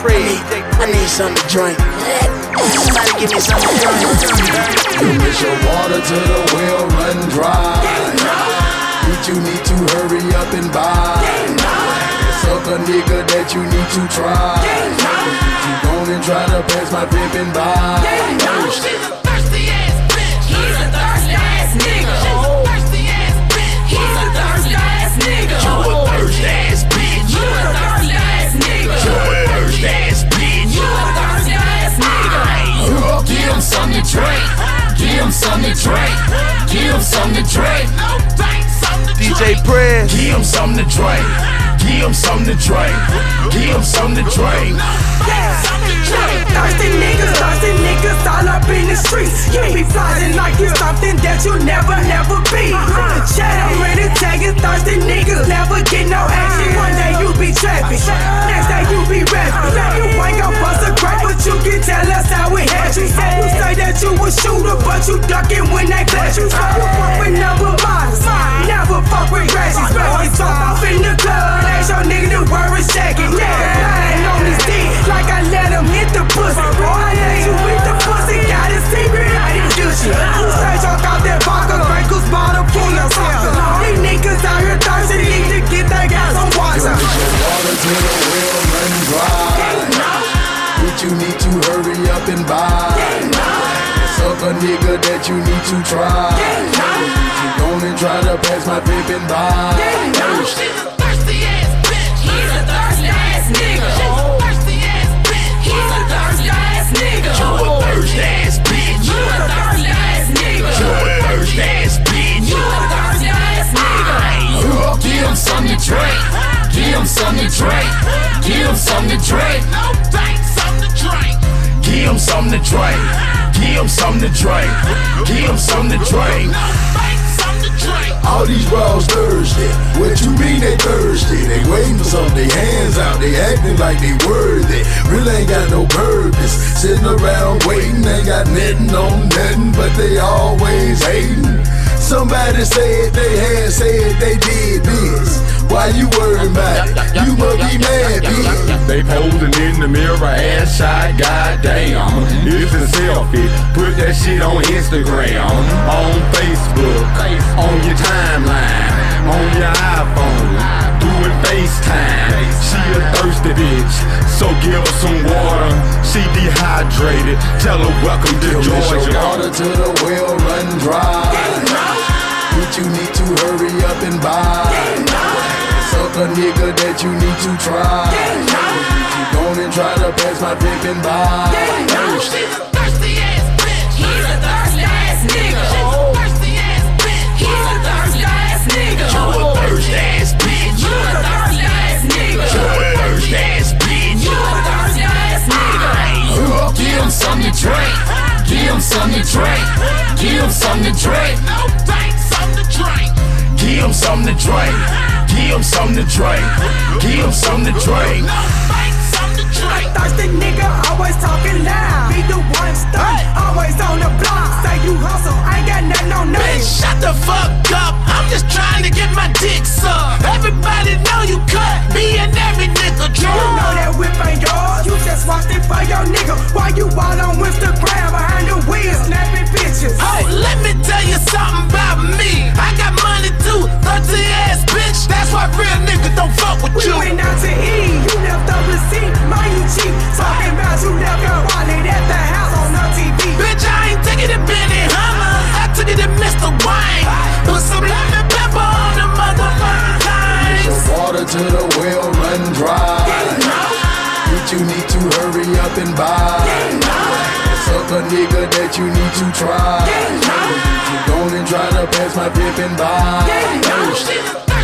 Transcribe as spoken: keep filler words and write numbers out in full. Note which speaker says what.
Speaker 1: Pray. I need something to drink. Somebody give me something to drink.
Speaker 2: You miss your water till the well run dry. Bitch, you need to hurry up and buy. Suck a nigga that you need to try. You gon' and try to pass my pimpin' by.
Speaker 3: She's a thirsty ass bitch. He's a thirsty ass nigga. She's a thirsty ass bitch. He's a thirsty ass nigga.
Speaker 4: You a thirsty ass bitch.
Speaker 3: You a thirsty ass nigga.
Speaker 4: You a thirsty ass bitch.
Speaker 3: You a thirsty ass nigga.
Speaker 4: Give him something to drink. Give him something to drink. Give him something to drink.
Speaker 3: No thanks, something to
Speaker 1: D J
Speaker 3: drink.
Speaker 1: Prez.
Speaker 4: Give him something to drink. Give him something to drink. Give him something to drink.
Speaker 5: Thirsty niggas, thirsty niggas all up in the streets. You be flossing like you something that you never, never be. Chat, I'm ready to take it. Thirsty niggas never get no action. One day you be trapping, next day you be rapping. You ain't gon' bust a crack, but you can tell us how it happened. You say that you a shooter, but you ducking when they flash. You fuck with number models, never fuck with ratchets. Always talk off in the club. Ask your nigga to worry shaking. Yeah, lying on his dick like I let him hit the pussy. Boy, I let you hit the pussy. Got a secret, I didn't do shit. You say talk out that vodka, Frankel's bottle full of vodka. These niggas out here thirsty, need to get their gas on water.
Speaker 2: You miss your water till the well run dry. Bitch, you need to hurry up and buy. Suck a nigga that you need to try. You gon' and try to pass my pimpin' by.
Speaker 3: She's a thirsty ass bitch. He's a thirsty ass nigga. She's a thirsty ass bitch. He's a thirsty ass nigga.
Speaker 4: You a thirsty ass bitch.
Speaker 3: You a thirsty ass nigga.
Speaker 4: You a thirsty ass bitch.
Speaker 3: You a thirsty ass nigga.
Speaker 4: Give him something to drink. Give him something to drink. Give him something to drink.
Speaker 3: No thanks, something to drink.
Speaker 4: Give him something to drink. Give him something to drink. Give him something to drink.
Speaker 3: No thanks, something to drink.
Speaker 2: All these bros thirsty. What you mean they thirsty? They waiting for something, they hands out, they acting like they worthy. Really ain't got no purpose. Sitting around waiting, ain't got nothing on nothing, but they always hating. Somebody said they had, said they did this. Why you worried about it? You must be mad, bitch.
Speaker 6: They posing in the mirror, ass shot, goddamn. It's a selfie, put that shit on Instagram, on Facebook, on your timeline, on your iPhone, doing FaceTime. She a thirsty bitch, so give her some water. She dehydrated, tell her welcome to
Speaker 2: You miss your
Speaker 6: Georgia.
Speaker 2: water till the well run dry. Bitch, you need to hurry up and buy. Suck a nigga that you need to try. You gon' and try to pass my pimpin' by.
Speaker 3: She's a thirsty ass bitch. He's a thirsty ass nigga. She's a thirsty ass bitch. He's a thirsty ass nigga.
Speaker 4: You a thirsty ass bitch.
Speaker 3: You a thirsty ass nigga.
Speaker 4: You a thirsty ass bitch.
Speaker 3: You a thirsty ass nigga.
Speaker 4: Give him something to drink. Give him something to drink. Give him something to drink.
Speaker 3: No thanks, something to drink.
Speaker 4: Give him something to drink. Give him something to drink. Give him something to drink.
Speaker 3: No thanks, something to drink.
Speaker 5: Thirsty nigga, always talking loud. Be the one stuck, always on the block. Say you hustle, ain't got nothing on nothing.
Speaker 3: Bitch, shut the fuck up. I'm just trying to get my dick sucked. Everybody know you cut me and every nigga
Speaker 5: You
Speaker 3: drunk.
Speaker 5: know that whip ain't yours. You just watched it for your nigga. Why you all on Instagram behind the wheels, snapping pictures?
Speaker 3: Oh, let me tell you something about me. I got money too, thirsty ass bitch. That's why real niggas don't fuck with
Speaker 5: We
Speaker 3: you.
Speaker 5: went out to eat, you left the receipt, mind you cheap. Talking about you left your wallet at the house on the T V.
Speaker 3: Bitch, I ain't taking it Benny Hummer. I took it to Mister Wayne. Put some lemon pepper on the motherfucking
Speaker 2: Your
Speaker 3: things.
Speaker 2: water till the well run dry. Bitch, you need to hurry up and buy. Suck a nigga that you need to try. You gon' and try to pass my pimpin' by.
Speaker 3: She's a